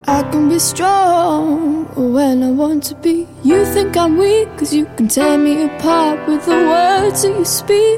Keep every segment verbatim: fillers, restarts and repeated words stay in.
I can be strong when I want to be. You think I'm weak cause you can tear me apart with the words that you speak.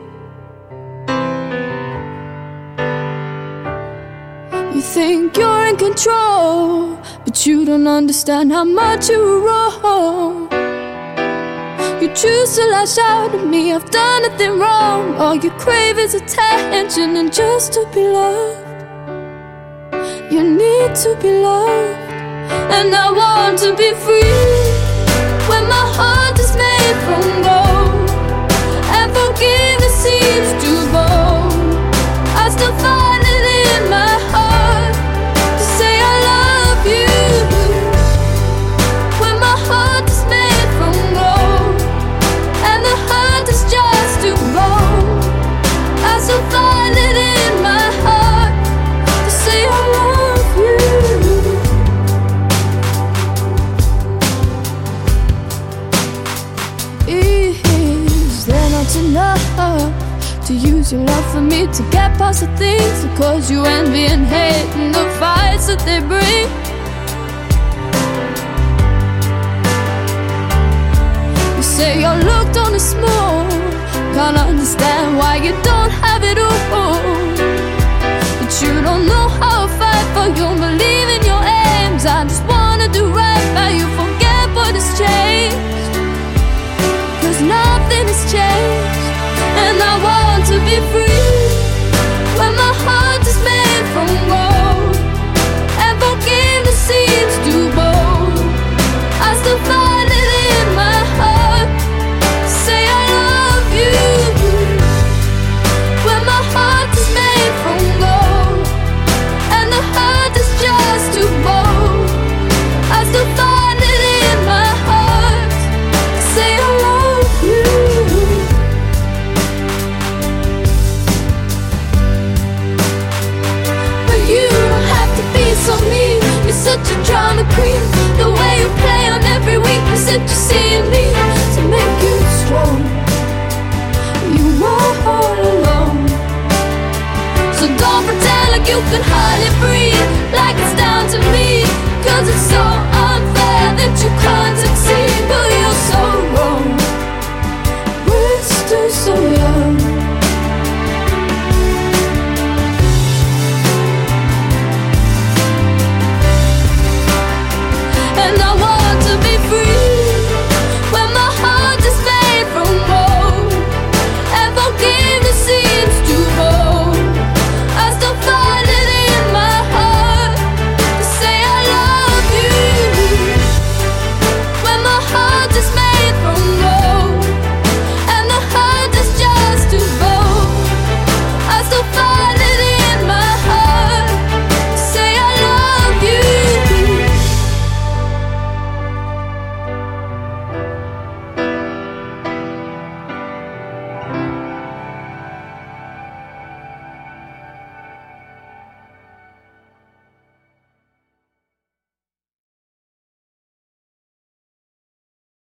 You think you're in control, but you don't understand how much you were wrong. You choose to lash out at me, I've done nothing wrong. All you crave is attention and just to be loved. You need to be loved, and I want to be free. When my heart is made from gold and forgiveness seems too bold, I still find it in my heart to say I love you. When my heart is made from gold and the hurt is just too bold, I still find it in my heart to say I love you. Is there not enough to use your love for me to get past the things that cause you envy and hate and the fights that they bring? You say your look don't is small, can't understand why you don't have it all.